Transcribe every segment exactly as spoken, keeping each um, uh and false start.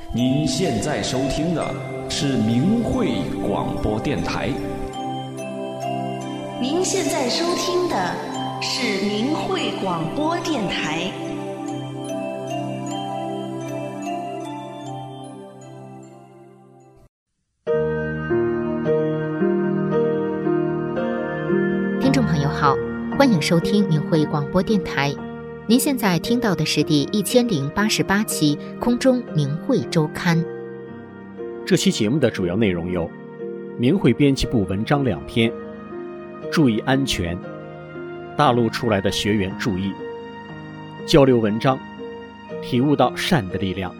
您现在收听的是明慧广播电台。 您现在收听的是明慧广播电台。 听众朋友好，欢迎收听明慧广播电台。您现在听到的是第一千零八十八期空中明慧周刊。 这期节目的主要内容有：明慧编辑部文章两篇，注意安全，大陆出来的学员注意，交流文章，体悟到善的力量。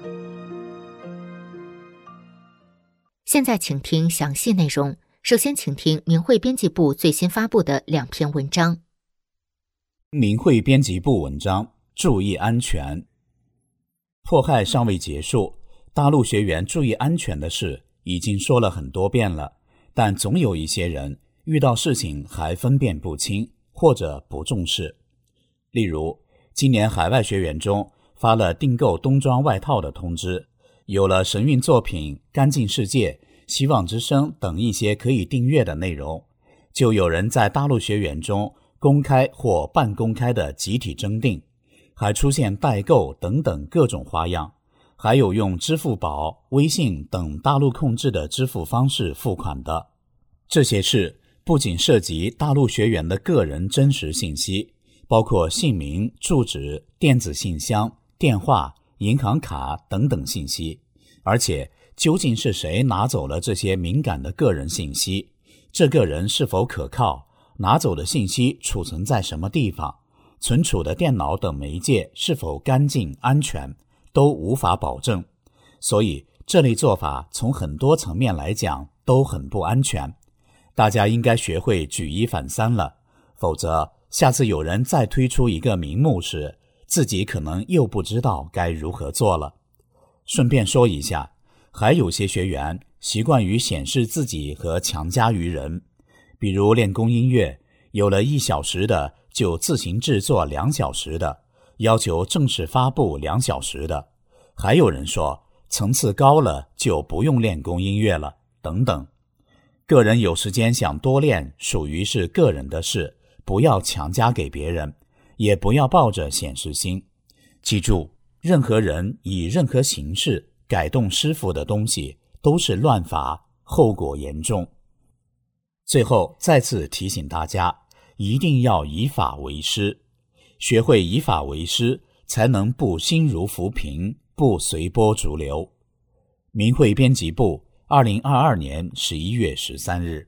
现在请听详细内容。首先请听明慧编辑部最新发布的两篇文章。 明慧编辑部文章，注意安全。迫害尚未结束，大陆学员注意安全的事已经说了很多遍了，但总有一些人遇到事情还分辨不清或者不重视。例如，今年海外学员中发了订购冬装外套的通知，有了神韵作品、干净世界、希望之声等一些可以订阅的内容，就有人在大陆学员中公开或半公开的集体征订，还出现代购等等各种花样，还有用支付宝、微信等大陆控制的支付方式付款的。这些事不仅涉及大陆学员的个人真实信息，包括姓名、住址、电子信箱、电话、银行卡等等信息，而且究竟是谁拿走了这些敏感的个人信息？这个人是否可靠？拿走的信息储存在什么地方？存储的电脑等媒介是否干净安全？都无法保证。所以这类做法从很多层面来讲都很不安全。大家应该学会举一反三了，否则下次有人再推出一个名目时，自己可能又不知道该如何做了。顺便说一下，还有些学员习惯于显示自己和强加于人，比如练功音乐，有了一小时的就自行制作两小时的，要求正式发布两小时的，还有人说层次高了就不用练功音乐了，等等。个人有时间想多练，属于是个人的事，不要强加给别人，也不要抱着显示心。记住，任何人以任何形式改动师傅的东西都是乱法，后果严重。最后再次提醒大家，一定要以法为师，学会以法为师，才能不心如浮萍，不随波逐流。明慧编辑部二零二二年十一月十三日。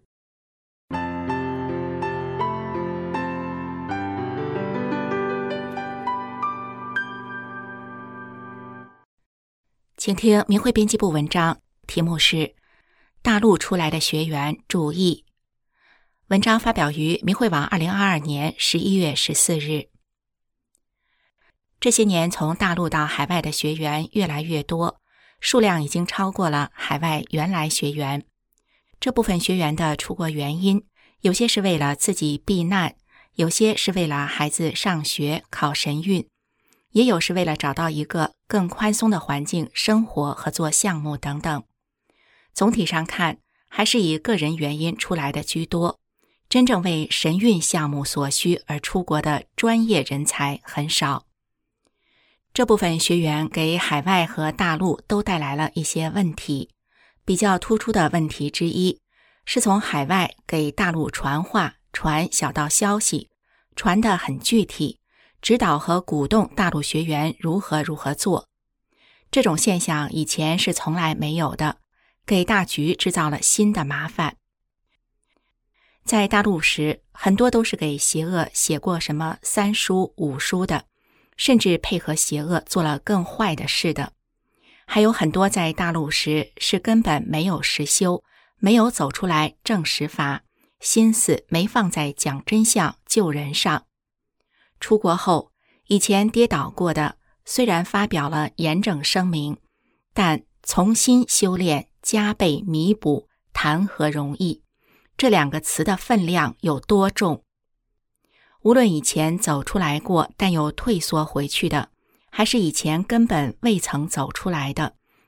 请听明慧编辑部文章，题目是大陆出来的学员注意。文章发表于明慧网二零二二年十一月十四日。这些年从大陆到海外的学员越来越多，数量已经超过了海外原来学员。这部分学员的出国原因，有些是为了自己避难，有些是为了孩子上学考神韵，也有是为了找到一个更宽松的环境生活和做项目等等。总体上看，还是以个人原因出来的居多，真正为神韵项目所需而出国的专业人才很少。这部分学员给海外和大陆都带来了一些问题，比较突出的问题之一是从海外给大陆传话，传小道消息，传得很具体，指导和鼓动大陆学员如何如何做。这种现象以前是从来没有的，给大局制造了新的麻烦。在大陆时，很多都是给邪恶写过什么三书五书的，甚至配合邪恶做了更坏的事的。还有很多在大陆时是根本没有实修，没有走出来证实法，心思没放在讲真相救人上。出国后，以前跌倒过的，虽然发表了严正声明，但重新修炼，加倍弥补，谈何容易？这两个词的分量有多重？无论以前走出来过但又退缩回去的，还是以前根本未曾走出来的，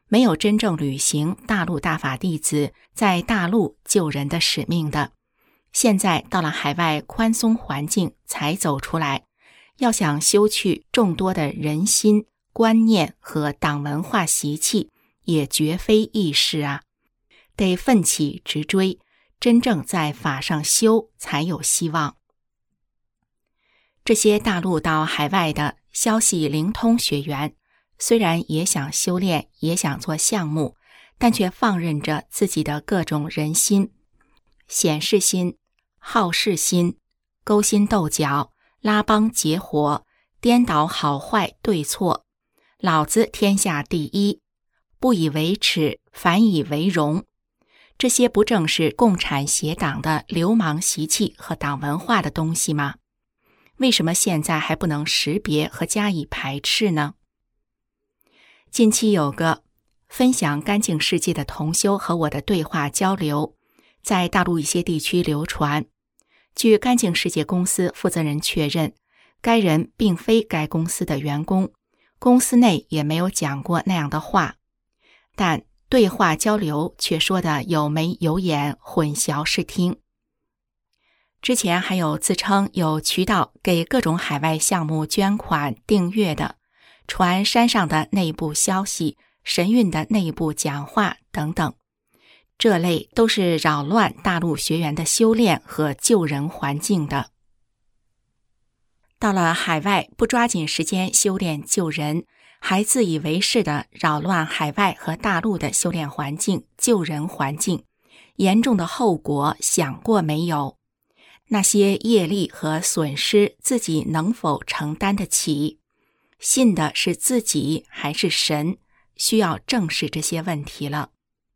没有真正履行大陆大法弟子在大陆救人的使命的，现在到了海外宽松环境才走出来，要想修去众多的人心、观念和党文化习气，也绝非易事啊，得奋起直追，真正在法上修才有希望。这些大陆到海外的消息灵通学员，虽然也想修炼，也想做项目，但却放任着自己的各种人心、显示心、好事心、勾心斗角、拉帮结伙、颠倒好坏对错，老子天下第一，不以为耻，反以为荣。这些不正是共产邪党的流氓习气和党文化的东西吗？为什么现在还不能识别和加以排斥呢？近期有个分享干净世界的同修和我的对话交流，在大陆一些地区流传。据干净世界公司负责人确认，该人并非该公司的员工，公司内也没有讲过那样的话，但对话交流却说的有眉有眼，混淆视听。之前还有自称有渠道给各种海外项目捐款订阅的，传山上的内部消息、神韵的内部讲话等等，这类都是扰乱大陆学员的修炼和救人环境的。到了海外不抓紧时间修炼救人，还自以为是地扰乱海外和大陆的修炼环境、救人环境，严重的后果想过没有？那些业力和损失自己能否承担得起？信的是自己还是神？需要正视这些问题了。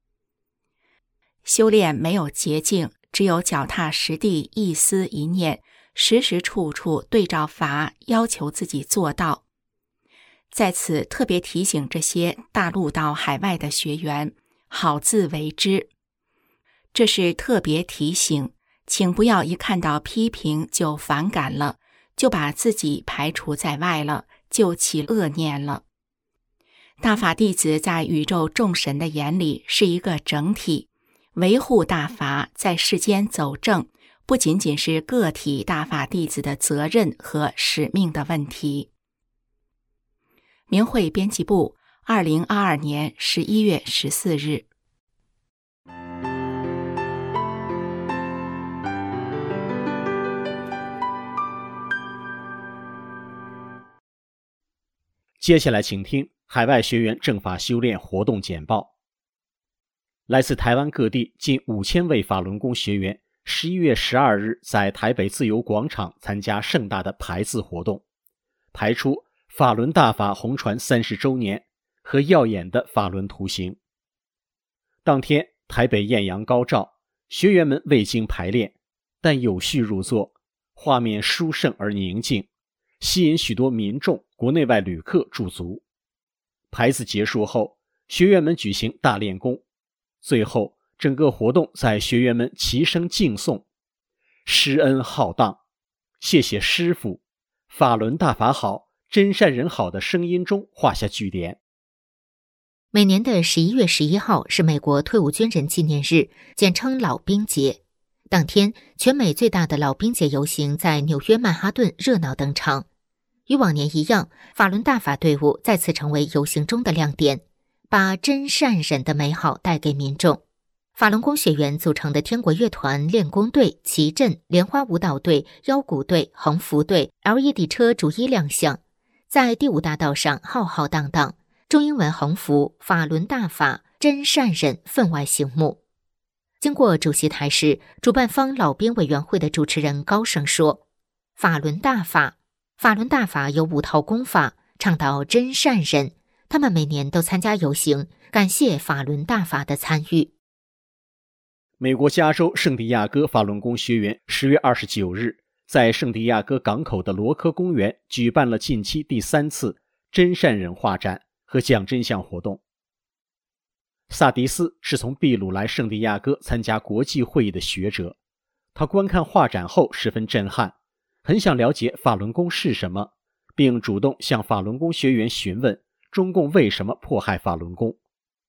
修炼没有捷径，只有脚踏实地，一思一念，时时处处对照法，要求自己做到。在此特别提醒这些大陆到海外的学员，好自为之。这是特别提醒，请不要一看到批评就反感了，就把自己排除在外了，就起恶念了。大法弟子在宇宙众神的眼里是一个整体，维护大法在世间走正，不仅仅是个体大法弟子的责任和使命的问题。明慧编辑部，二零二二年十一月十四日。 接下来请听海外学员正法修炼活动简报。来自台湾各地近五千位法轮功学员十一月十二日在台北自由广场参加盛大的排字活动，排出法轮大法红传三十周年和耀眼的法轮图形。当天台北艳阳高照，学员们未经排练，但有序入座，画面殊胜而宁静，吸引许多民众国内外旅客驻足。排字结束后，学员们举行大练功，最后整个活动在学员们齐声敬颂师恩浩荡，谢谢师父，法轮大法好，真善人好的声音中画下句点。 每年的十一月十一号是美国退伍军人纪念日，简称老兵节。当天，全美最大的老兵节游行在纽约曼哈顿热闹登场。与往年一样，法轮大法队伍再次成为游行中的亮点，把真善忍的美好带给民众。法轮功学员组成的天国乐团、练功队、旗阵、莲花舞蹈队、腰鼓队、横幅队、L E D 车逐一亮相，在第五大道上浩浩荡荡，中英文横幅法轮大法真善忍分外醒目。经过主席台时，主办方老兵委员会的主持人高声说，法轮大法法轮大法有五套功法，倡导真善忍，他们每年都参加游行，感谢法轮大法的参与。 美国加州圣地亚哥法轮功学员十月二十九日在圣地亚哥港口的罗科公园举办了近期第三次真善忍画展和讲真相活动。萨迪斯是从秘鲁来圣地亚哥参加国际会议的学者，他观看画展后十分震撼，很想了解法轮功是什么，并主动向法轮功学员询问中共为什么迫害法轮功。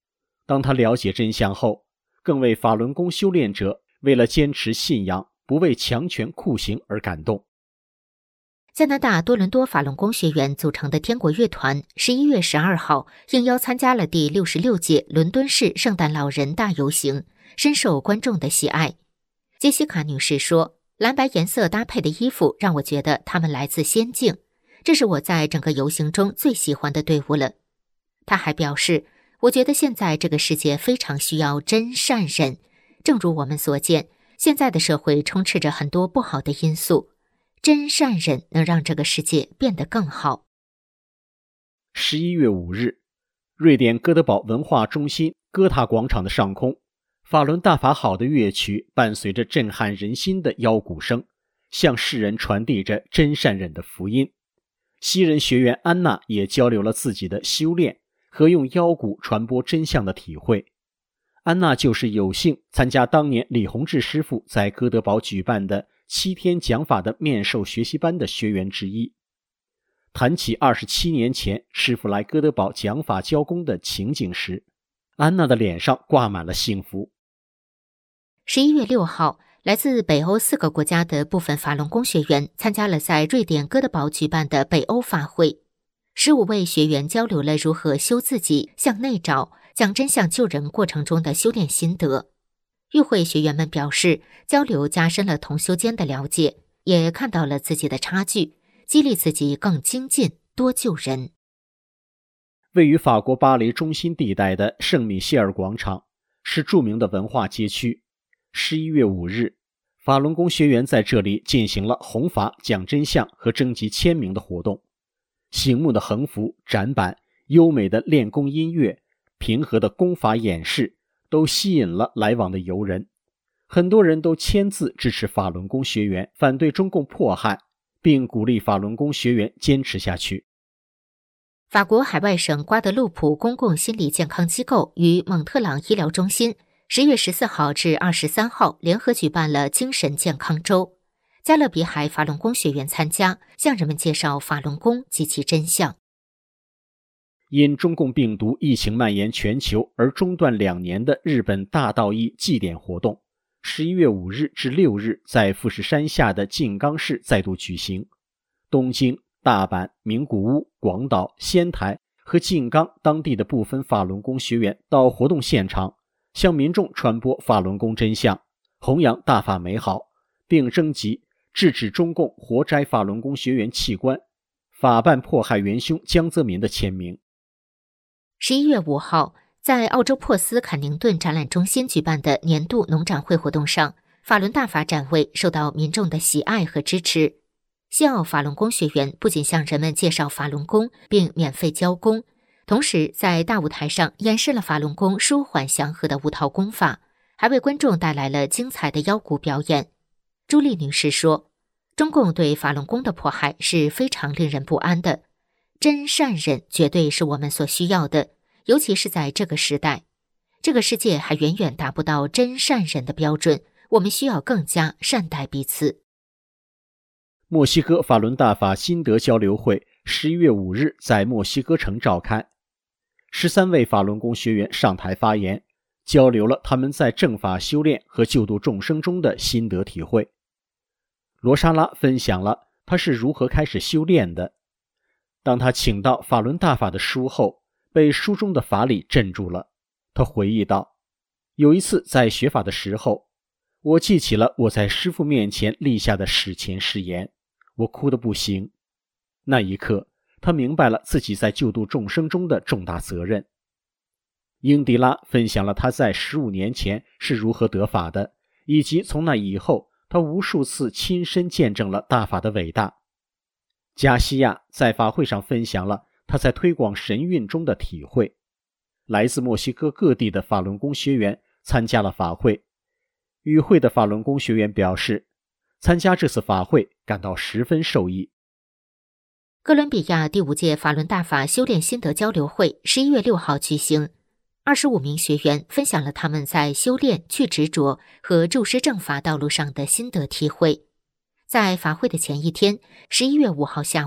当他了解真相后，更为法轮功修炼者为了坚持信仰，不畏强权酷刑而感动。 加拿大多伦多法轮功学员组成的天国乐团十一月十二号应邀参加了第六十六届伦敦市圣诞老人大游行，深受观众的喜爱。杰西卡女士说，蓝白颜色搭配的衣服让我觉得他们来自仙境，这是我在整个游行中最喜欢的队伍了。她还表示，我觉得现在这个世界非常需要真善忍，正如我们所见，现在的社会充斥着很多不好的因素，真善忍能让这个世界变得更好。 十一月五日，瑞典哥德堡文化中心哥塔广场的上空，法轮大法好的乐曲伴随着震撼人心的腰鼓声，向世人传递着真善忍的福音。西人学员安娜也交流了自己的修炼和用腰鼓传播真相的体会。安娜就是有幸参加当年李洪志师傅在哥德堡举办的七天讲法的面授学习班的学员之一。谈起二十七年前师傅来哥德堡讲法教功的情景时，安娜的脸上挂满了幸福。 十一月六号，来自北欧四个国家的部分法轮功学员参加了在瑞典哥德堡举办的北欧法会。十五位学员交流了如何修自己、向内找、讲真相救人过程中的修炼心得。与会学员们表示，交流加深了同修间的了解，也看到了自己的差距，激励自己更精进，多救人。 位于法国巴黎中心地带的圣米歇尔广场是著名的文化街区。十一月五日，法轮功学员在这里进行了弘法、讲真相和征集签名的活动。醒目的横幅、展板、优美的练功音乐、平和的功法演示都吸引了来往的游人。很多人都签字支持法轮功学员，反对中共迫害，并鼓励法轮功学员坚持下去。 法国海外省瓜德路普公共心理健康机构与蒙特朗医疗中心十月十四号至二十三号联合举办了精神健康周，加勒比海法轮功学员参加，向人们介绍法轮功及其真相。 因中共病毒疫情蔓延全球而中断两年的日本大道义祭典活动，十一月五日至六日在富士山下的静冈市再度举行。东京、大阪、名古屋、广岛、仙台和静冈当地的部分法轮功学员到活动现场，向民众传播法轮功真相，弘扬大法美好，并征集制止中共活摘法轮功学员器官、法办迫害元凶江泽民的签名。 十一月五号，在澳洲珀斯坎宁顿展览中心举办的年度农展会活动上，法轮大法展位受到民众的喜爱和支持。西澳法轮功学员不仅向人们介绍法轮功并免费教功，同时在大舞台上演示了法轮功舒缓祥和的五套功法，还为观众带来了精彩的腰鼓表演。朱莉女士说，中共对法轮功的迫害是非常令人不安的，真善忍绝对是我们所需要的，尤其是在这个时代。这个世界还远远达不到真善忍的标准，我们需要更加善待彼此。 墨西哥法轮大法心得交流会十一月五日在墨西哥城召开，十三位法轮功学员上台发言，交流了他们在正法修炼和救度众生中的心得体会。罗莎拉分享了她是如何开始修炼的。当她请到法轮大法的书后，被书中的法理镇住了。她回忆道，有一次在学法的时候，我记起了我在师父面前立下的史前誓言，我哭得不行。那一刻，她明白了自己在救度众生中的重大责任。英迪拉分享了她在十五年前是如何得法的，以及从那以后她无数次亲身见证了大法的伟大。加西亚在法会上分享了他在推广神韵中的体会。来自墨西哥各地的法轮功学员参加了法会。与会的法轮功学员表示，参加这次法会感到十分受益。 哥伦比亚第五届法轮大法修炼心得交流会十一月六号举行，二十五名学员分享了他们在修炼、去执着和注师正法道路上的心得体会。在法会的前一天，十一月五号下午，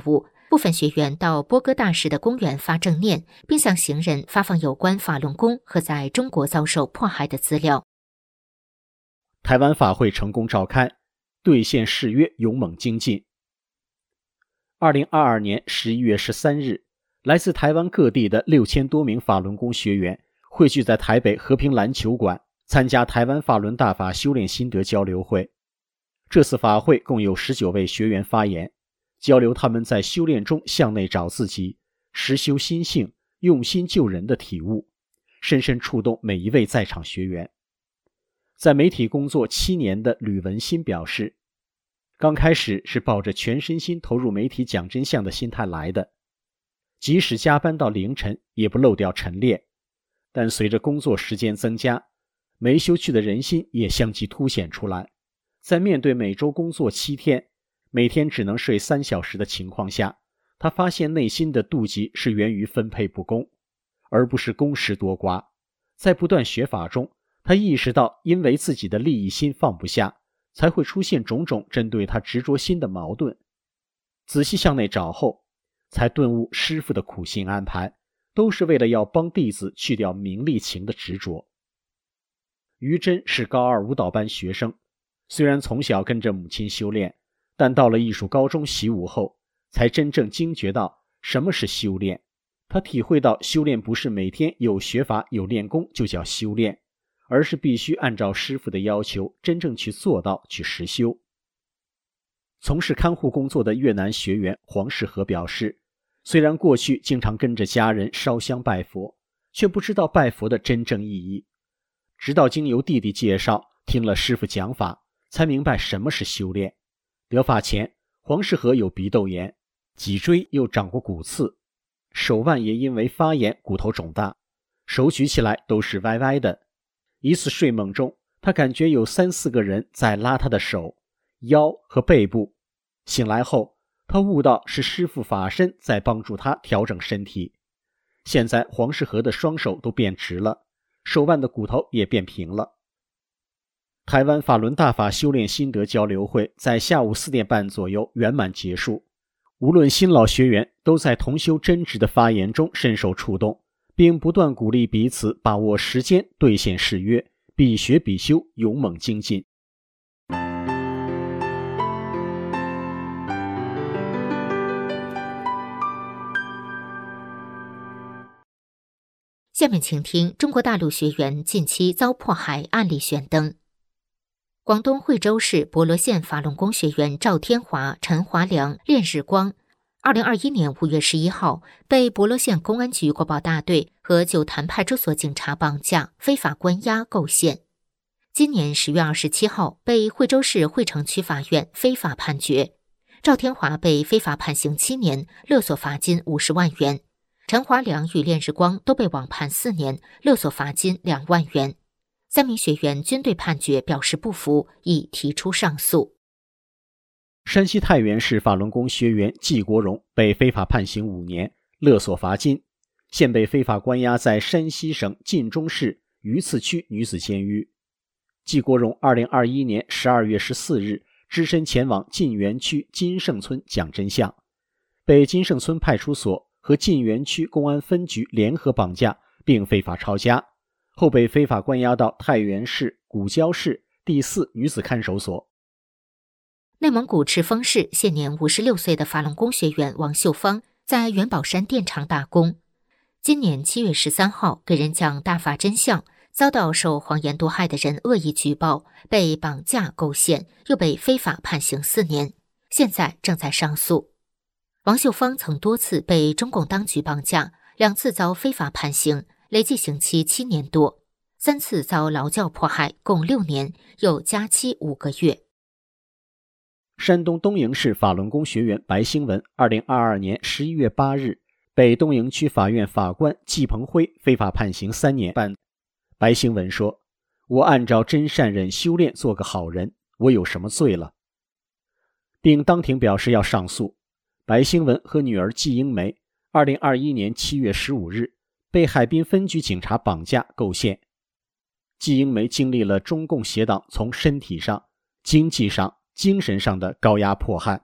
部分学员到波哥大市的公园发正念，并向行人发放有关法轮功和在中国遭受迫害的资料。 台湾法会成功召开，兑现誓约勇猛精进。二零二二年十一月十三日，来自台湾各地的六千多名法轮功学员汇聚在台北和平篮球馆，参加台湾法轮大法修炼心得交流会。这次法会共有十九位学员发言，交流他们在修炼中向内找自己、实修心性、用心救人的体悟，深深触动每一位在场学员。在媒体工作七年的吕文新表示，刚开始是抱着全身心投入媒体讲真相的心态来的，即使加班到凌晨也不漏掉晨练，但随着工作时间增加，没休去的人心也相继凸显出来。在面对每周工作七天，每天只能睡三小时的情况下，他发现内心的妒忌是源于分配不公，而不是工时多寡。在不断学法中，他意识到因为自己的利益心放不下，才会出现种种针对他执着心的矛盾。仔细向内找后，才顿悟师父的苦心安排，都是为了要帮弟子去掉名利情的执着。于真是高二舞蹈班学生，虽然从小跟着母亲修炼，但到了艺术高中习武后，才真正惊觉到什么是修炼。他体会到修炼不是每天有学法有练功就叫修炼，而是必须按照师父的要求真正去做到去实修。从事看护工作的越南学员黄世和表示，虽然过去经常跟着家人烧香拜佛，却不知道拜佛的真正意义。直到经由弟弟介绍，听了师父讲法，才明白什么是修炼。得法前，黄世和有鼻窦炎，脊椎又长过骨刺，手腕也因为发炎骨头肿大，手举起来都是歪歪的。一次睡梦中，他感觉有三四个人在拉他的手、腰和背部。醒来后，他悟到是师父法身在帮助他调整身体。现在黄世和的双手都变直了，手腕的骨头也变平了。台湾法轮大法修炼心得交流会在下午四点半左右圆满结束。无论新老学员都在同修真挚的发言中深受触动，并不断鼓励彼此把握时间，兑现誓约，必学必修，勇猛精进。 下面请听中国大陆学员近期遭迫害案例选灯。广东惠州市博罗县法轮功学员赵天华、陈华良、练日光，二零二一年五月十一号被博罗县公安局国保大队和九潭派出所警察绑架、非法关押构陷。今年十月二十七号被惠州市惠城区法院非法判决，赵天华被非法判刑七年，勒索罚金五十万元；陈华良与练日光都被网判四年，勒索罚金两万元。三名学员均对判决表示不服，已提出上诉。 山西太原市法轮功学员季国荣被非法判刑五年，勒索罚金，现被非法关押在山西省晋中市榆次区女子监狱。季国荣二零二一年十二月十四日只身前往晋源区金盛村讲真相，被金盛村派出所和晋源区公安分局联合绑架并非法抄家，后被非法关押到太原市古郊市第四女子看守所。 内蒙古赤峰市现年五十六岁的法轮功学员王秀芳在元宝山电厂打工，今年七月十三号给人讲大法真相，遭到受谎言毒害的人恶意举报，被绑架构陷，又被非法判刑四年，现在正在上诉。王秀芳曾多次被中共当局绑架，两次遭非法判刑，累计刑期七年多，三次遭劳教迫害，共六年，又加期五个月。 山东东营市法轮功学员白兴文二零二二年十一月八日被东营区法院法官季鹏辉非法判刑三年半。白兴文说，我按照真善忍修炼做个好人，我有什么罪了？并当庭表示要上诉。白兴文和女儿季英梅二零二一年七月十五日被海滨分局警察绑架构陷。季英梅经历了中共邪党从身体上、经济上、精神上的高压迫害，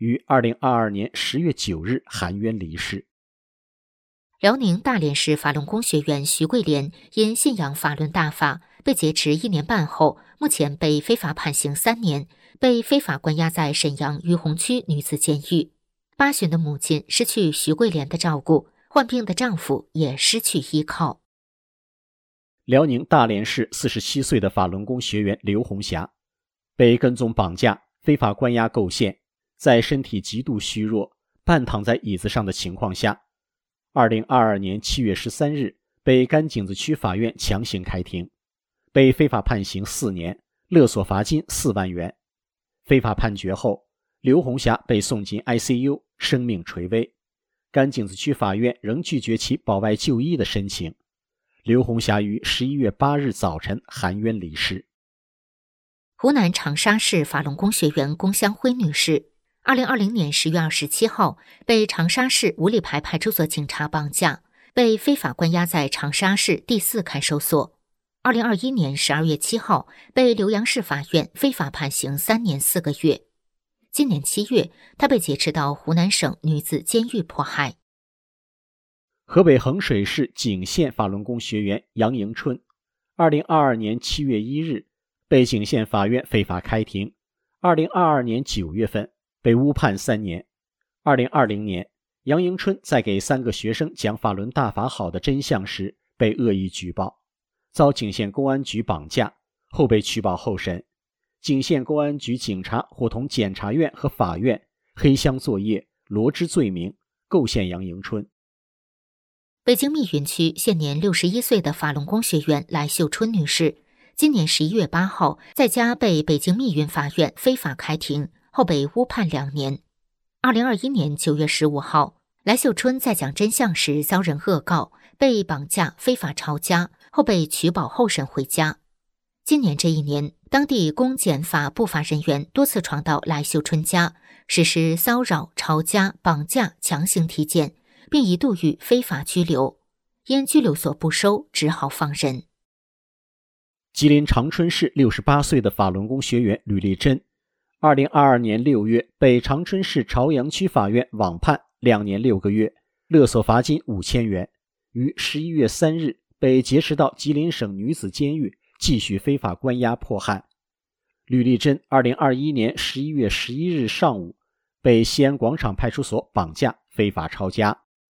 于二零二二年十月九日含冤离世。 辽宁大连市法轮功学员徐桂莲因信仰法轮大法被劫持一年半后，目前被非法判刑三年，被非法关押在沈阳于洪区女子监狱。八旬的母亲失去徐桂莲的照顾，患病的丈夫也失去依靠。 辽宁大连市四十七岁的法轮功学员刘红霞被跟踪绑架、非法关押构陷，在身体极度虚弱、半躺在椅子上的情况下，二零二二年七月十三日被甘井子区法院强行开庭，被非法判刑四年，勒索罚金四万元。非法判决后，刘红霞被送进 I C U， 生命垂危。甘井子区法院仍拒绝其保外就医的申请。刘红霞于十一月八日早晨含冤离世。 湖南长沙市法轮功学员龚香辉女士二零二零年十月二十七号被长沙市五里牌派出所警察绑架，被非法关押在长沙市第四看守所。二零二一年十二月七号被浏阳市法院非法判刑三年四个月。今年七月，她被劫持到湖南省女子监狱迫害。 河北衡水市景县法轮功学员杨迎春二零二二年七月一日被景县法院非法开庭，二零二二年九月份被误判三年。二零二零年，杨迎春在给三个学生讲法轮大法好的真相时被恶意举报，遭景县公安局绑架，后被取保候审。景县公安局警察伙同检察院和法院黑箱作业，罗织罪名，构陷杨迎春。 北京密云区现年六十一岁的法轮功学员来秀春女士，今年十一月八号在家被北京密云法院非法开庭，后被误判两年。二零二一年九月十五号，来秀春在讲真相时遭人恶告，被绑架非法抄家，后被取保候审回家。今年这一年，当地公检法不法人员多次闯到来秀春家，实施骚扰、抄家、绑架、强行提检，并一度予非法拘留，因拘留所不收，只好放人。 吉林长春市六十八岁的法轮功学员吕丽珍二零二二年六月被长春市朝阳区法院网判两年六个月，勒索罚金五千元，于十一月三日被劫持到吉林省女子监狱继续非法关押迫害。吕丽珍二零二一年十一月十一日上午被西安广场派出所绑架非法抄家。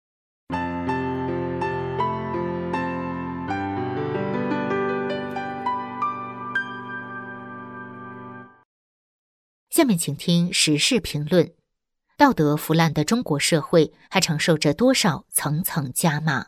下面请听时事评论。道德腐烂的中国社会还承受着多少层层加码？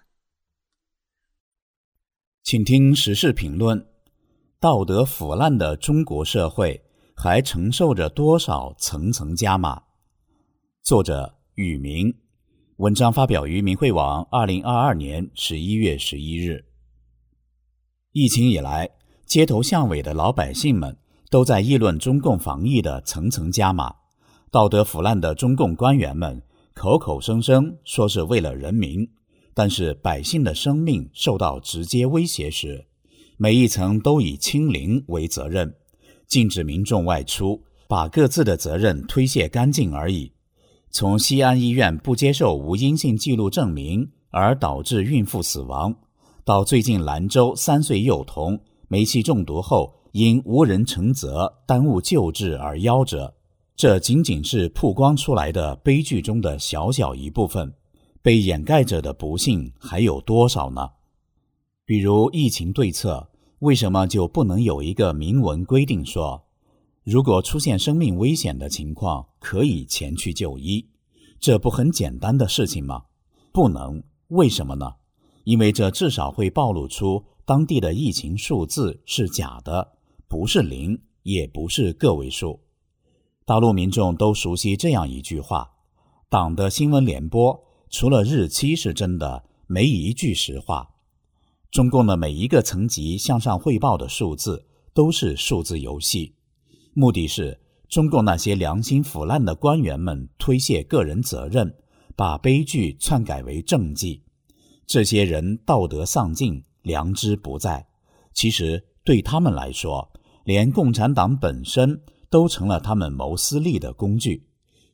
请听时事评论。道德腐烂的中国社会还承受着多少层层加码？作者宇明，文章发表于明慧网二零二二年十一月十一日。疫情以来，街头巷尾的老百姓们都在议论中共防疫的层层加码。道德腐烂的中共官员们口口声声说是为了人民，但是百姓的生命受到直接威胁时，每一层都以清零为责任，禁止民众外出，把各自的责任推卸干净而已。从西安医院不接受无阴性记录证明而导致孕妇死亡，到最近兰州三岁幼童煤气中毒后因无人承责耽误救治而夭折，这仅仅是曝光出来的悲剧中的小小一部分，被掩盖着的不幸还有多少呢？比如疫情对策，为什么就不能有一个明文规定说，如果出现生命危险的情况，可以前去就医？这不很简单的事情吗？不能，为什么呢？因为这至少会暴露出当地的疫情数字是假的，不是零，也不是个位数。大陆民众都熟悉这样一句话，党的新闻联播除了日期是真的，没一句实话。中共的每一个层级向上汇报的数字都是数字游戏，目的是中共那些良心腐烂的官员们推卸个人责任，把悲剧篡改为政绩。这些人道德丧尽，良知不在，其实对他们来说，连共产党本身都成了他们谋私利的工具。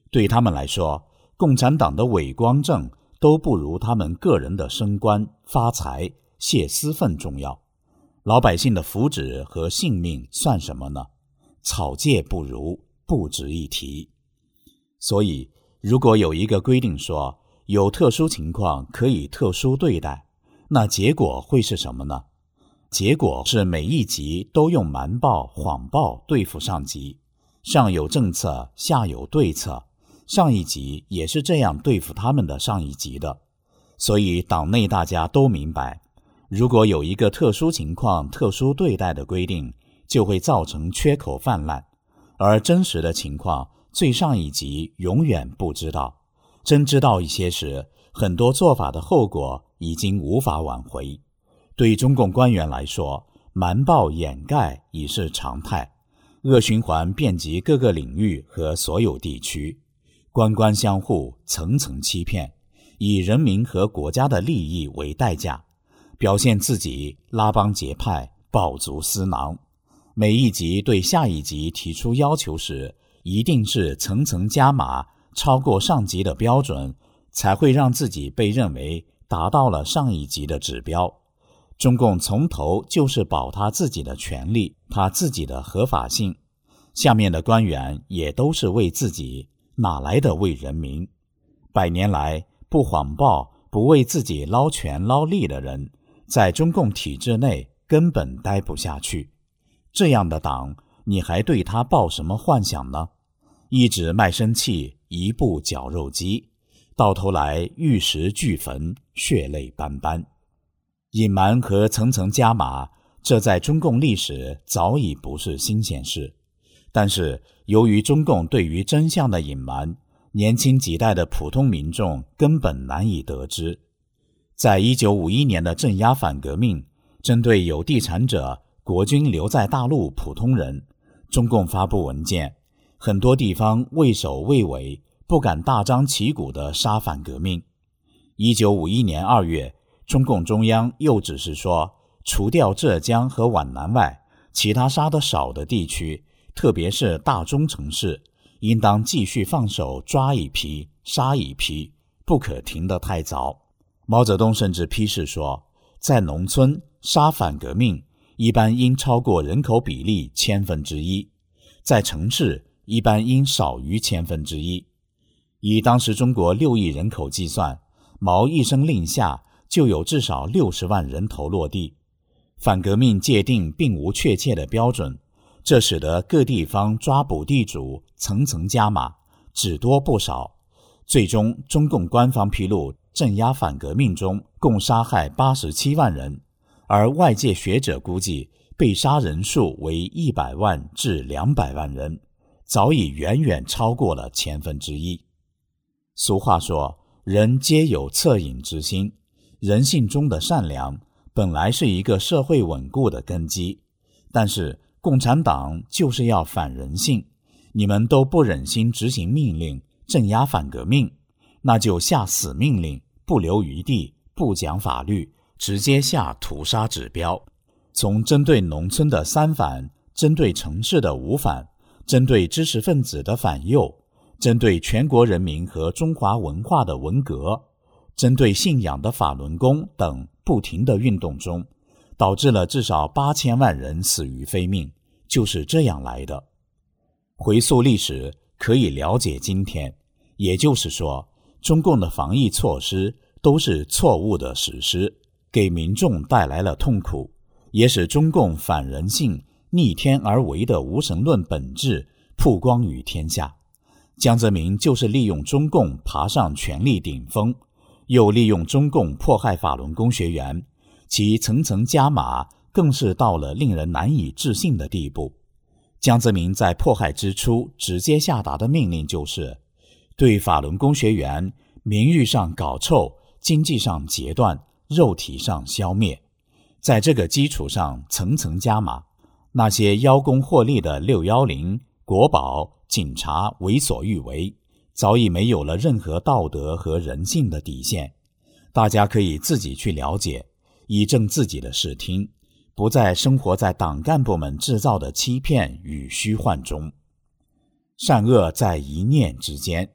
对他们来说，共产党的伪光正都不如他们个人的升官、发财、泄私愤重要。老百姓的福祉和性命算什么呢？草芥不如，不值一提。所以，如果有一个规定说，有特殊情况可以特殊对待，那结果会是什么呢？结果是每一级都用瞒报、谎报对付上级，上有政策，下有对策，上一级也是这样对付他们的上一级的。所以党内大家都明白，如果有一个特殊情况特殊对待的规定，就会造成缺口泛滥，而真实的情况最上一级永远不知道，真知道一些时，很多做法的后果已经无法挽回。对中共官员来说，瞒报掩盖已是常态，恶循环遍及各个领域和所有地区，官官相护，层层欺骗，以人民和国家的利益为代价，表现自己拉帮结派，抱足私囊。每一级对下一级提出要求时，一定是层层加码，超过上级的标准，才会让自己被认为达到了上一级的指标。中共从头就是保他自己的权利，他自己的合法性，下面的官员也都是为自己，哪来的为人民？百年来不谎报、不为自己捞权捞利的人，在中共体制内根本待不下去。这样的党，你还对他抱什么幻想呢？一直卖身契，一步绞肉机，到头来玉石俱焚，血泪斑斑。隐瞒和层层加码，这在中共历史早已不是新鲜事。但是由于中共对于真相的隐瞒，年轻几代的普通民众根本难以得知。在一九五一年的镇压反革命，针对有地产者、国军留在大陆普通人，中共发布文件，很多地方畏首畏尾，不敢大张旗鼓地杀反革命。一九五一年二月，中共中央又指示说，除掉浙江和皖南外，其他杀得少的地区，特别是大中城市，应当继续放手抓一批，杀一批，不可停得太早。毛泽东甚至批示说，在农村杀反革命一般应超过人口比例千分之一，在城市一般应少于千分之一。以当时中国六亿人口计算，毛一声令下，就有至少六十万人头落地。反革命界定并无确切的标准，这使得各地方抓捕地主层层加码，只多不少。最终中共官方披露，镇压反革命中共杀害八十七万人，而外界学者估计被杀人数为一百万至两百万人，早已远远超过了千分之一。俗话说，人皆有恻隐之心，人性中的善良本来是一个社会稳固的根基，但是共产党就是要反人性，你们都不忍心执行命令，镇压反革命，那就下死命令，不留余地，不讲法律，直接下屠杀指标。从针对农村的三反，针对城市的五反，针对知识分子的反右，针对全国人民和中华文化的文革，针对信仰的法轮功等不停的运动中，导致了至少八千万人死于非命，就是这样来的。回溯历史，可以了解今天，也就是说，中共的防疫措施都是错误的实施，给民众带来了痛苦，也使中共反人性、逆天而为的无神论本质曝光于天下。江泽民就是利用中共爬上权力顶峰，又利用中共迫害法轮功学员，其层层加码更是到了令人难以置信的地步。江泽民在迫害之初直接下达的命令就是，对法轮功学员名誉上搞臭，经济上截断，肉体上消灭。在这个基础上层层加码，那些邀功获利的六一零、国保、警察为所欲为，早已没有了任何道德和人性的底线。大家可以自己去了解，以正自己的视听，不再生活在党干部们制造的欺骗与虚幻中。善恶在一念之间，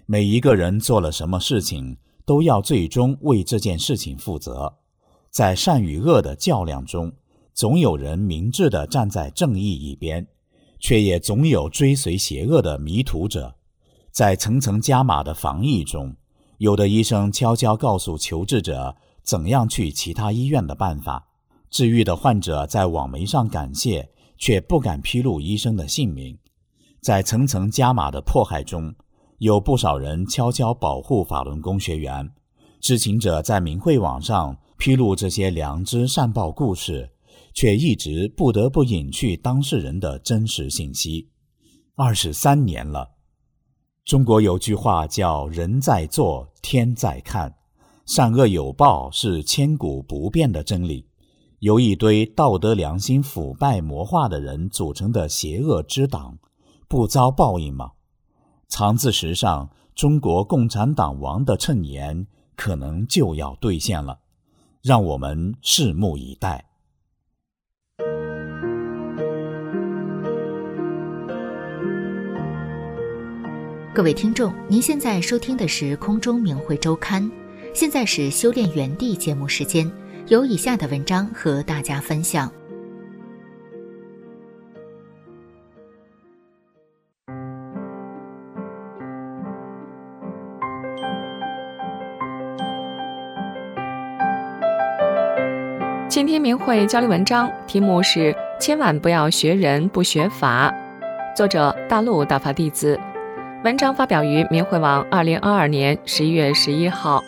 每一个人做了什么事情，都要最终为这件事情负责。在善与恶的较量中，总有人明智地站在正义一边，却也总有追随邪恶的迷途者。在层层加码的防疫中，有的医生悄悄告诉求治者怎样去其他医院的办法，治愈的患者在网媒上感谢，却不敢披露医生的姓名。在层层加码的迫害中，有不少人悄悄保护法轮功学员，知情者在明慧网上披露这些良知善报故事，却一直不得不隐去当事人的真实信息。二十三年了。中国有句话叫人在做，天在看，善恶有报是千古不变的真理。由一堆道德良心腐败魔化的人组成的邪恶之党，不遭报应吗？藏字石上中国共产党王的谶言可能就要兑现了，让我们拭目以待。 各位听众，您现在收听的是空中明慧周刊，现在是修炼原地节目时间，有以下的文章和大家分享。 今天明慧交流文章，题目是千万不要学人不学法，作者大陆大法弟子。文章发表于明慧网二零二二年十一月十一号。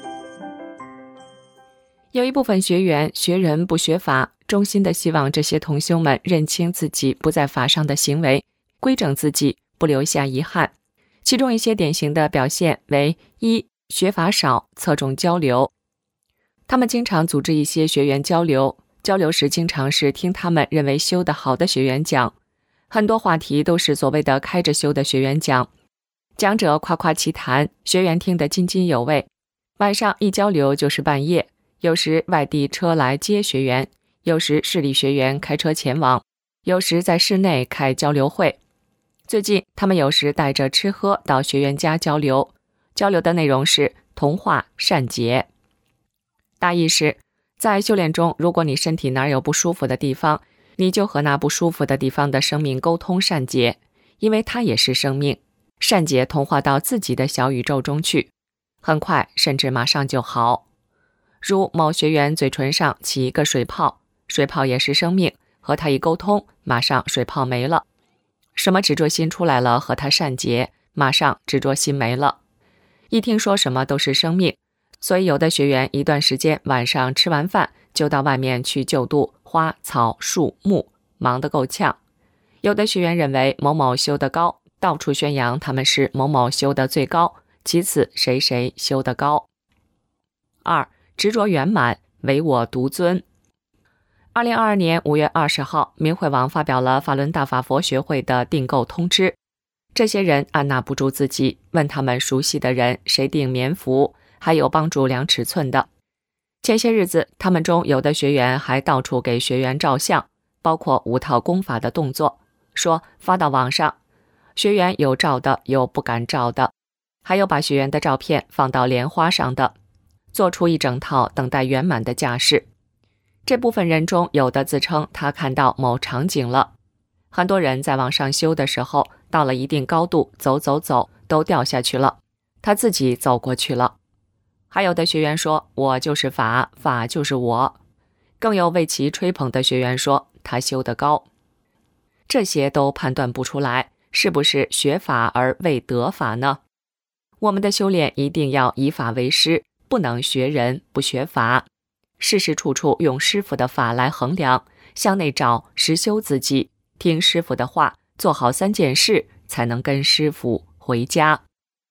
有一部分学员学人不学法，衷心的希望这些同修们认清自己不在法上的行为，规整自己，不留下遗憾。其中一些典型的表现为：一、学法少，侧重交流。他们经常组织一些学员交流，交流时经常是听他们认为修得好的学员讲，很多话题都是所谓的开着修的学员讲。讲者夸夸其谈，学员听得津津有味。晚上一交流就是半夜，有时外地车来接学员，有时市里学员开车前往，有时在室内开交流会。最近他们有时带着吃喝到学员家交流，交流的内容是同化善解。大意是，在修炼中，如果你身体哪有不舒服的地方，你就和那不舒服的地方的生命沟通善解，因为它也是生命。善解同化到自己的小宇宙中去，很快甚至马上就好。如某学员嘴唇上起一个水泡，水泡也是生命，和他一沟通，马上水泡没了。什么执着心出来了，和他善解，马上执着心没了。一听说什么都是生命，所以有的学员一段时间晚上吃完饭就到外面去救度花草树木，忙得够呛。有的学员认为某某修得高，到处宣扬他们是某某修得最高，其次谁谁修得高。二、执着圆满，唯我独尊。二零二二年五月二十号，明慧网发表了法轮大法佛学会的订购通知。这些人按捺不住自己，问他们熟悉的人谁订棉服，还有帮助量尺寸的。前些日子，他们中有的学员还到处给学员照相，包括五套功法的动作，说发到网上。学员有照的，有不敢照的，还有把学员的照片放到莲花上的，做出一整套等待圆满的架势。这部分人中有的自称他看到某场景了。很多人在往上修的时候，到了一定高度，走走走都掉下去了，他自己走过去了。还有的学员说，我就是法，法就是我。更有为其吹捧的学员说，他修得高。这些都判断不出来是不是学法而未得法呢？我们的修炼一定要以法为师，不能学人不学法，事事处处用师父的法来衡量，向内找实修自己，听师父的话，做好三件事，才能跟师父回家。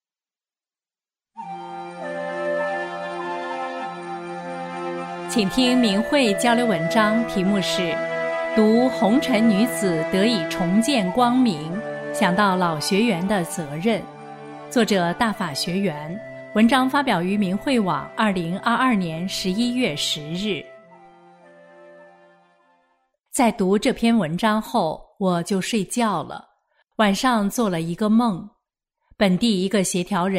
请听明慧交流文章，题目是读红尘女子得以重见光明，想到老学员的责任。作者大法学员，文章发表于明慧网二零二二年十一月十日。在读这篇文章后，我就睡觉了。晚上做了一个梦，本地一个协调人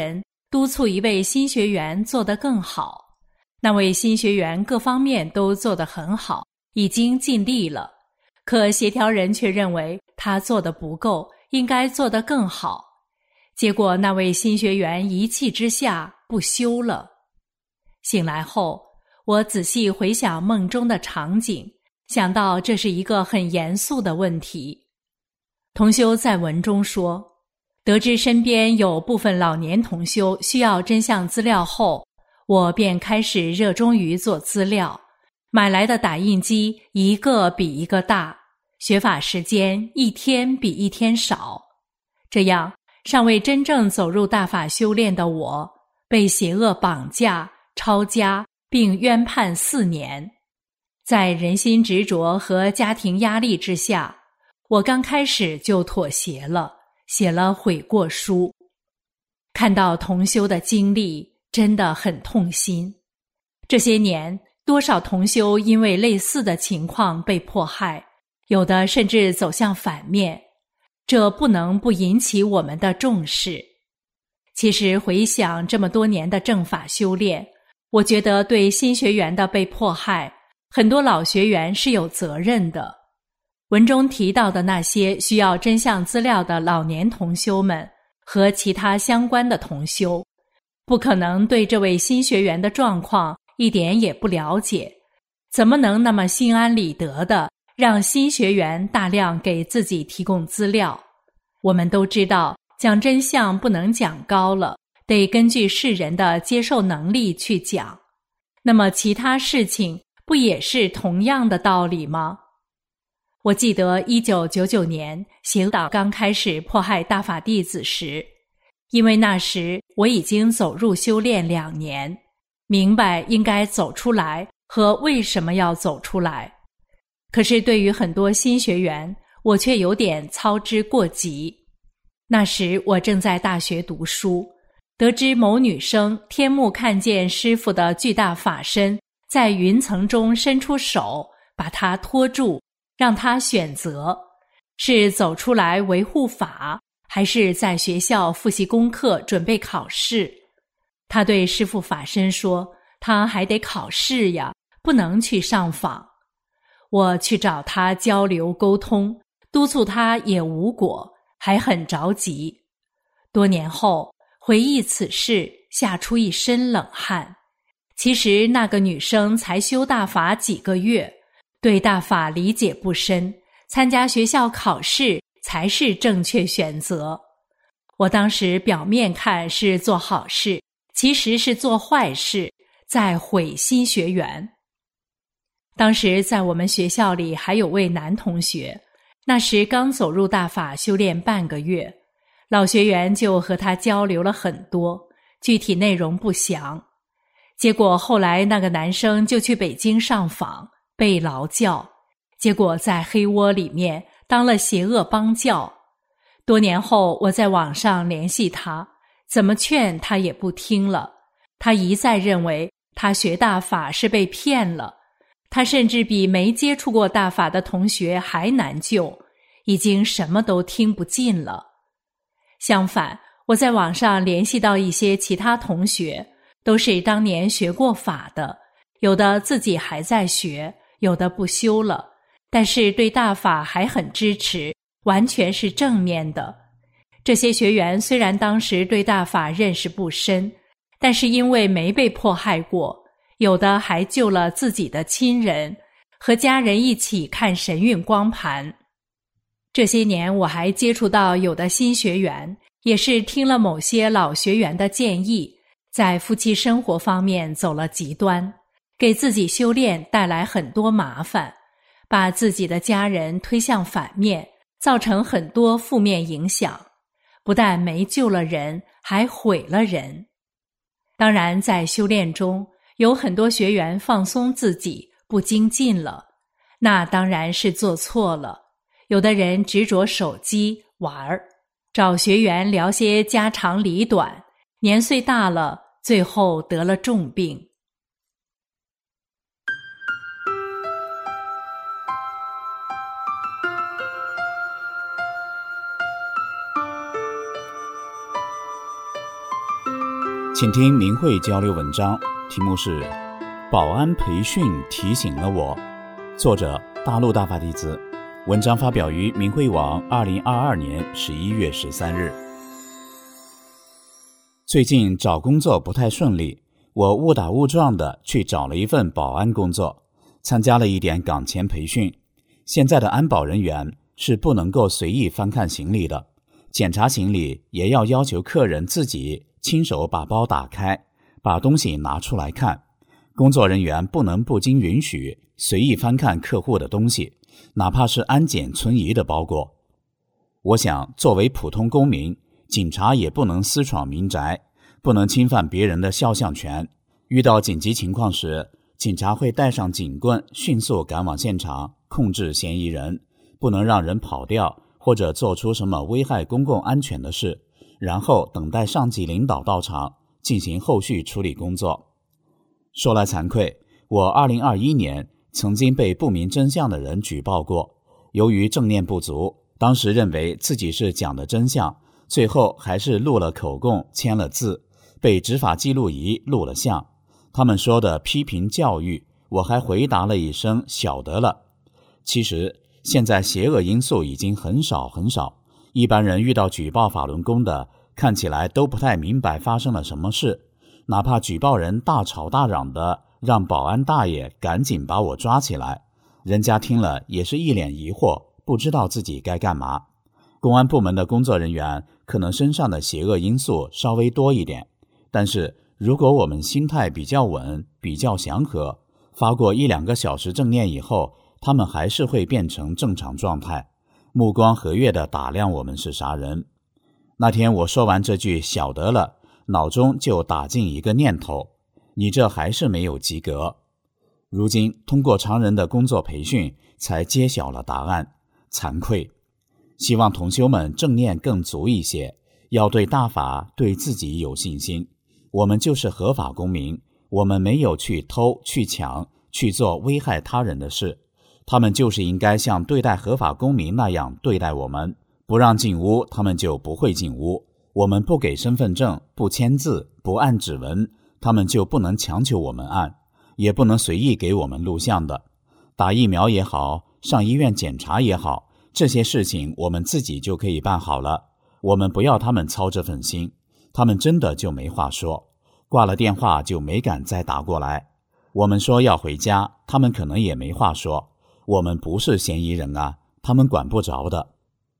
督促一位新学员做得更好。那位新学员各方面都做得很好，已经尽力了，可协调人却认为他做得不够，应该做得更好。结果那位新学员一气之下不修了。醒来后，我仔细回想梦中的场景，想到这是一个很严肃的问题。同修在文中说，得知身边有部分老年同修需要真相资料后，我便开始热衷于做资料，买来的打印机一个比一个大，学法时间一天比一天少。这样，尚未真正走入大法修炼的我，被邪恶绑架、抄家，并冤判四年。在人心执着和家庭压力之下，我刚开始就妥协了，写了悔过书。看到同修的经历，真的很痛心。这些年，多少同修因为类似的情况被迫害，有的甚至走向反面，这不能不引起我们的重视。其实回想这么多年的正法修炼，我觉得对新学员的被迫害，很多老学员是有责任的。文中提到的那些需要真相资料的老年同修们和其他相关的同修，不可能对这位新学员的状况一点也不了解，怎么能那么心安理得的让新学员大量给自己提供资料？我们都知道，讲真相不能讲高了，得根据世人的接受能力去讲。那么其他事情不也是同样的道理吗？我记得一九九九年邪党刚开始迫害大法弟子时，因为那时我已经走入修炼两年，明白应该走出来和为什么要走出来。可是对于很多新学员，我却有点操之过急。那时我正在大学读书，得知某女生天目看见师父的巨大法身在云层中伸出手，把她拖住，让她选择，是走出来维护法，还是在学校复习功课准备考试。她对师父法身说，她还得考试呀，不能去上访。我去找她交流沟通，督促她也无果，还很着急。多年后回忆此事，吓出一身冷汗。其实那个女生才修大法几个月，对大法理解不深，参加学校考试才是正确选择。我当时表面看是做好事，其实是做坏事，在毁新学员。当时在我们学校里还有位男同学，那时刚走入大法修炼半个月，老学员就和他交流了很多，具体内容不详。结果后来那个男生就去北京上访，被劳教，结果在黑窝里面当了邪恶帮教。多年后我在网上联系他，怎么劝他也不听了，他一再认为他学大法是被骗了，他甚至比没接触过大法的同学还难救，已经什么都听不进了。相反，我在网上联系到一些其他同学，都是当年学过法的，有的自己还在学，有的不修了，但是对大法还很支持，完全是正面的。这些学员虽然当时对大法认识不深，但是因为没被迫害过，有的还救了自己的亲人，和家人一起看神韵光盘。这些年我还接触到有的新学员，也是听了某些老学员的建议，在夫妻生活方面走了极端，给自己修炼带来很多麻烦，把自己的家人推向反面，造成很多负面影响，不但没救了人，还毁了人。当然在修炼中有很多学员放松自己，不精进了，那当然是做错了。有的人执着手机玩，找学员聊些家长里短，年岁大了，最后得了重病。 请听明慧交流文章，题目是保安培训提醒了我，作者大陆大法弟子，文章发表于明慧网二零二二年十一月十三日。最近找工作不太顺利，我误打误撞的去找了一份保安工作，参加了一点岗前培训。现在的安保人员是不能够随意翻看行李的，检查行李也要要求客人自己亲手把包打开，把东西拿出来看。工作人员不能不经允许随意翻看客户的东西，哪怕是安检存疑的包裹。我想作为普通公民，警察也不能私闯民宅，不能侵犯别人的肖像权。遇到紧急情况时，警察会带上警棍，迅速赶往现场，控制嫌疑人，不能让人跑掉或者做出什么危害公共安全的事，然后等待上级领导到场进行后续处理工作。说来惭愧，我二零二一年曾经被不明真相的人举报过，由于正念不足，当时认为自己是讲的真相，最后还是录了口供，签了字，被执法记录仪录了像。他们说的批评教育，我还回答了一声晓得了。其实现在邪恶因素已经很少很少，一般人遇到举报法轮功的，看起来都不太明白发生了什么事，哪怕举报人大吵大嚷的让保安大爷赶紧把我抓起来，人家听了也是一脸疑惑，不知道自己该干嘛。公安部门的工作人员可能身上的邪恶因素稍微多一点，但是如果我们心态比较稳，比较祥和，发过一两个小时正念以后，他们还是会变成正常状态，目光和悦地打量我们是啥人。那天我说完这句晓得了，脑中就打进一个念头，你这还是没有及格。如今通过常人的工作培训才揭晓了答案，惭愧。希望同修们正念更足一些，要对大法对自己有信心。我们就是合法公民，我们没有去偷去抢去做危害他人的事，他们就是应该像对待合法公民那样对待我们，不让进屋他们就不会进屋，我们不给身份证，不签字，不按指纹，他们就不能强求我们按，也不能随意给我们录像的。打疫苗也好，上医院检查也好，这些事情我们自己就可以办好了，我们不要他们操这份心，他们真的就没话说，挂了电话就没敢再打过来。我们说要回家，他们可能也没话说，我们不是嫌疑人啊，他们管不着的。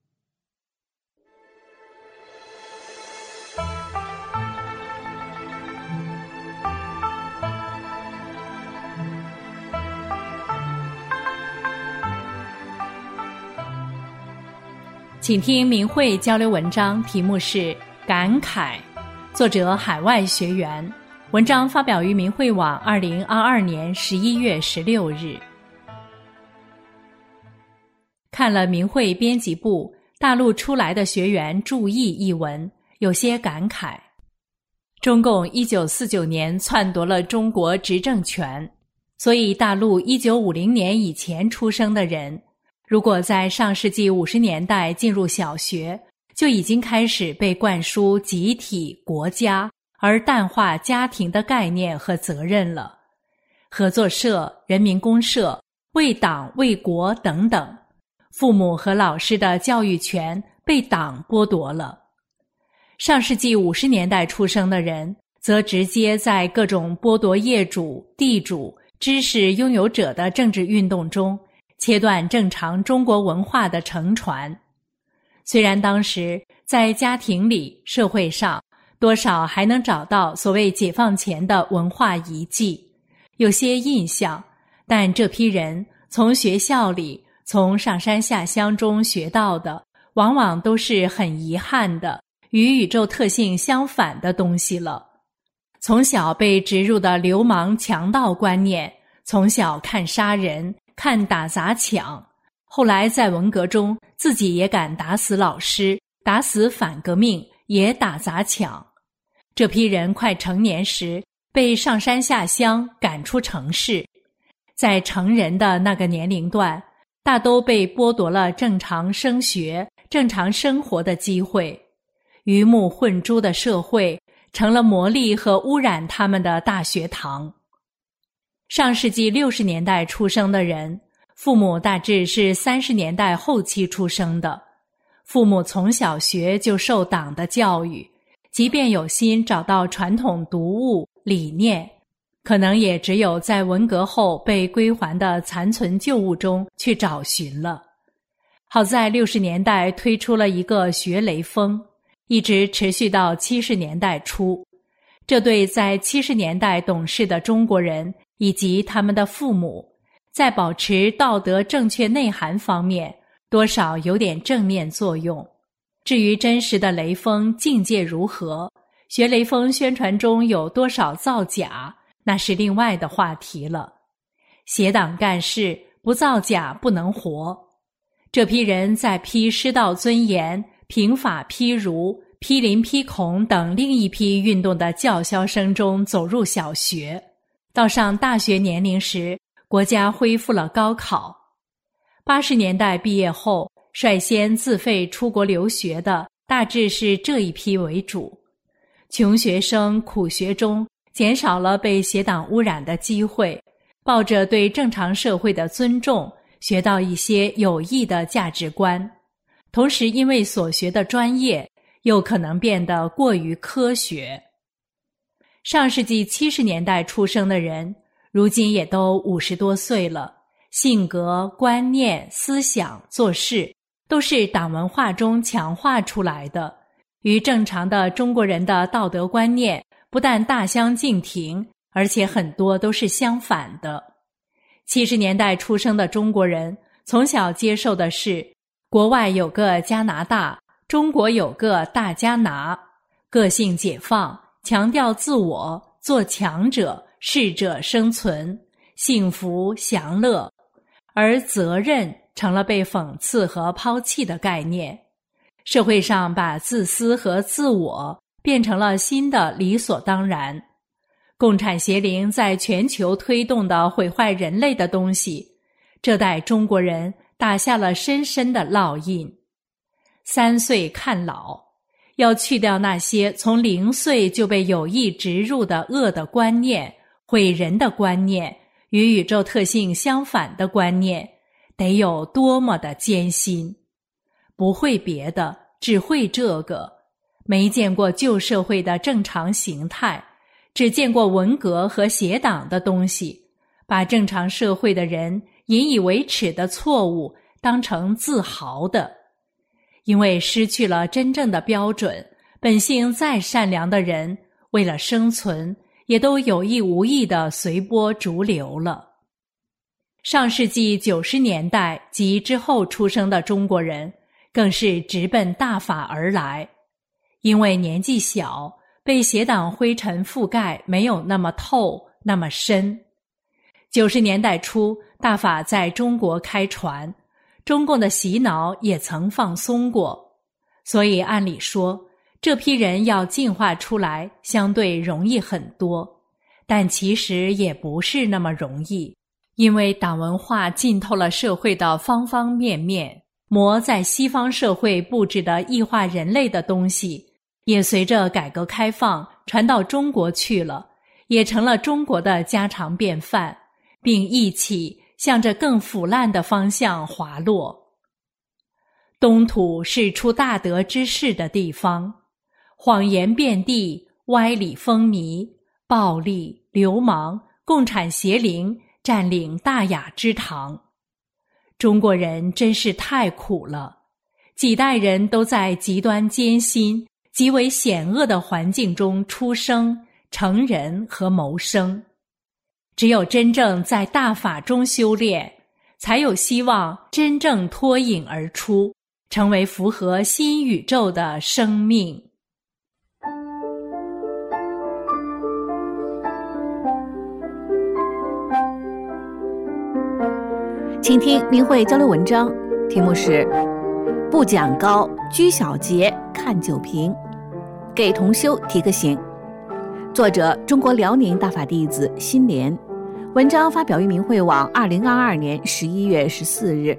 请听明慧交流文章，题目是感慨，作者海外学员，文章发表于明慧网二零二二年十一月十六日。看了明慧编辑部大陆出来的学员注意一文，有些感慨。中共一九四九年篡夺了中国执政权，所以大陆一九五零年以前出生的人，如果在上世纪五十年代进入小学，就已经开始被灌输集体、国家，而淡化家庭的概念和责任了。合作社、人民公社、为党为国等等，父母和老师的教育权被党剥夺了。上世纪五十年代出生的人，则直接在各种剥夺业主、地主、知识拥有者的政治运动中切断正常中国文化的承传。虽然当时在家庭里、社会上多少还能找到所谓解放前的文化遗迹，有些印象，但这批人从学校里、从上山下乡中学到的，往往都是很遗憾的、与宇宙特性相反的东西了。从小被植入的流氓强盗观念，从小看杀人、看打砸抢，后来在文革中自己也敢打死老师，打死反革命，也打砸抢。这批人快成年时被上山下乡赶出城市，在成人的那个年龄段，大都被剥夺了正常升学、正常生活的机会。鱼目混珠的社会成了磨砺和污染他们的大学堂。上世纪六十年代出生的人，父母大致是三十年代后期出生的，父母从小学就受党的教育，即便有心找到传统读物理念，可能也只有在文革后被归还的残存旧物中去找寻了。好在六十年代推出了一个学雷锋，一直持续到七十年代初，这对在七十年代懂事的中国人以及他们的父母，在保持道德正确内涵方面多少有点正面作用。至于真实的雷锋境界如何，学雷锋宣传中有多少造假，那是另外的话题了。邪党干事不造假不能活。这批人在批师道尊严、平法批儒、批林批孔等另一批运动的叫嚣声中走入小学，到上大学年龄时，国家恢复了高考。八十年代毕业后，率先自费出国留学的大致是这一批为主。穷学生苦学中，减少了被邪党污染的机会，抱着对正常社会的尊重，学到一些有益的价值观，同时因为所学的专业又可能变得过于科学。上世纪七十年代出生的人，如今也都五十多岁了，性格、观念、思想、做事都是党文化中强化出来的，与正常的中国人的道德观念不但大相径庭，而且很多都是相反的。七十年代出生的中国人从小接受的是国外有个加拿大，中国有个大加拿，个性解放，强调自我，做强者，适者生存，幸福享乐，而责任成了被讽刺和抛弃的概念。社会上把自私和自我变成了新的理所当然。共产邪灵在全球推动的毁坏人类的东西，这代中国人打下了深深的烙印。三岁看老，要去掉那些从零岁就被有意植入的恶的观念、毁人的观念与宇宙特性相反的观念，得有多么的艰辛。不会别的，只会这个，没见过旧社会的正常形态，只见过文革和邪党的东西，把正常社会的人引以为耻的错误当成自豪的。因为失去了真正的标准，本性再善良的人，为了生存，也都有意无意地随波逐流了。上世纪九十年代及之后出生的中国人，更是直奔大法而来。因为年纪小，被邪党灰尘覆盖没有那么透那么深。九十年代初，大法在中国开传，中共的洗脑也曾放松过，所以按理说这批人要进化出来相对容易很多，但其实也不是那么容易。因为党文化浸透了社会的方方面面，魔在西方社会布置的异化人类的东西，也随着改革开放传到中国去了，也成了中国的家常便饭，并一起向着更腐烂的方向滑落。东土是出大德之士的地方，谎言遍地，歪理风靡，暴力、流氓、共产邪灵占领大雅之堂。中国人真是太苦了，几代人都在极端艰辛、极为险恶的环境中出生、成人和谋生。只有真正在大法中修炼，才有希望真正脱颖而出，成为符合新宇宙的生命。 请听明慧交流文章，题目是不讲高，居小节，看九平，给同修提个醒。作者中国辽宁大法弟子辛莲，文章发表于明慧网二零二二年十一月十四日。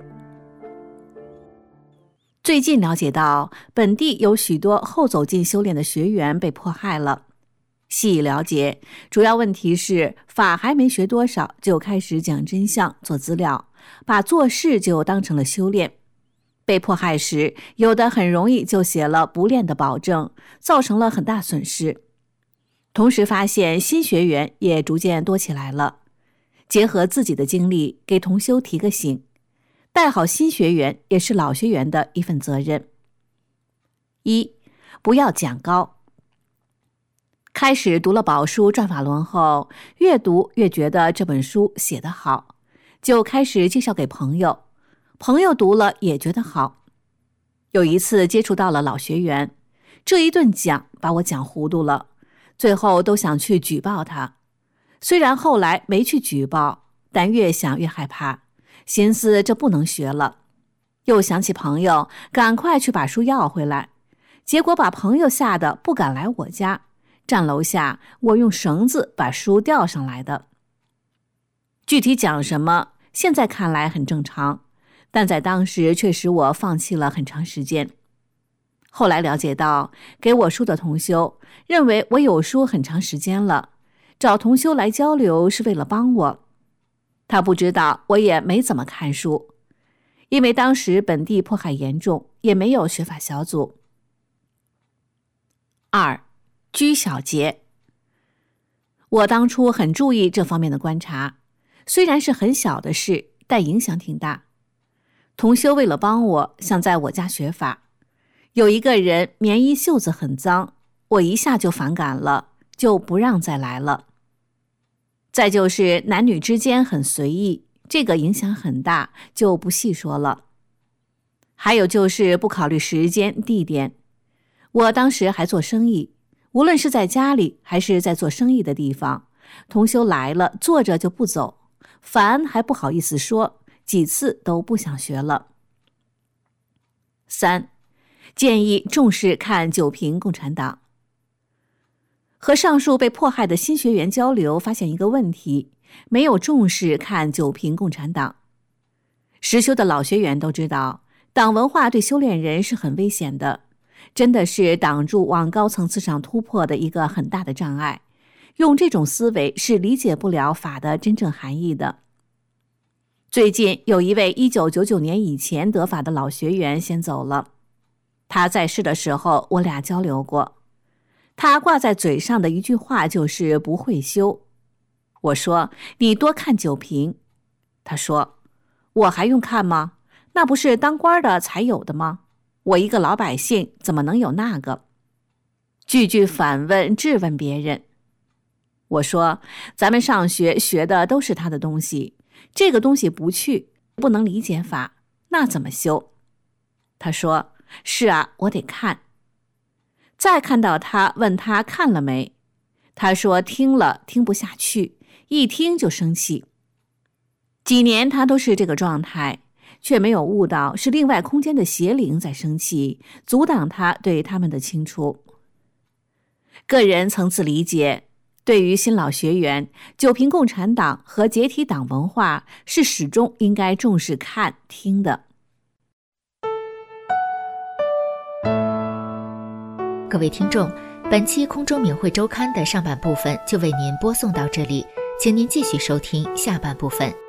最近了解到，本地有许多后走进修炼的学员被迫害了， 细一了解，主要问题是法还没学多少，就开始讲真相、做资料，把做事就当成了修炼。被迫害时，有的很容易就写了不练的保证，造成了很大损失。同时发现新学员也逐渐多起来了，结合自己的经历，给同修提个醒，带好新学员也是老学员的一份责任。一，不要讲高。开始读了宝书转法轮后，越读越觉得这本书写得好，就开始介绍给朋友，朋友读了也觉得好。有一次接触到了老学员，这一顿讲把我讲糊涂了，最后都想去举报他。虽然后来没去举报，但越想越害怕，寻思这不能学了。又想起朋友，赶快去把书要回来，结果把朋友吓得不敢来我家，站楼下，我用绳子把书吊上来的。具体讲什么，现在看来很正常，但在当时却使我放弃了很长时间。后来了解到，给我书的同修认为我有书很长时间了，找同修来交流是为了帮我。他不知道我也没怎么看书，因为当时本地迫害严重，也没有学法小组。二，居小节。我当初很注意这方面的观察，虽然是很小的事，但影响挺大。同修为了帮我，想在我家学法，有一个人棉衣袖子很脏，我一下就反感了，就不让再来了。再就是男女之间很随意，这个影响很大，就不细说了。还有就是不考虑时间、地点。我当时还做生意，无论是在家里还是在做生意的地方，同修来了坐着就不走，烦还不好意思说，几次都不想学了。三，建议重视看九评共产党。和上述被迫害的新学员交流，发现一个问题，没有重视看九评共产党。实修的老学员都知道，党文化对修炼人是很危险的，真的是挡住往高层次上突破的一个很大的障碍。用这种思维是理解不了法的真正含义的。最近有一位一九九九年以前得法的老学员先走了，他在世的时候我俩交流过，他挂在嘴上的一句话就是不会修。我说你多看九评，他说我还用看吗？那不是当官的才有的吗？我一个老百姓怎么能有那个？句句反问质问别人。我说咱们上学学的都是他的东西，这个东西不去，不能理解法，那怎么修？他说是啊，我得看。再看到他问他看了没，他说听了，听不下去，一听就生气。几年他都是这个状态，却没有悟到是另外空间的邪灵在生气，阻挡他对他们的清除。个人层次理解，对于新老学员，九评共产党和解体党文化是始终应该重视看听的。 各位听众，本期空中明慧周刊的上半部分就为您播送到这里，请您继续收听下半部分。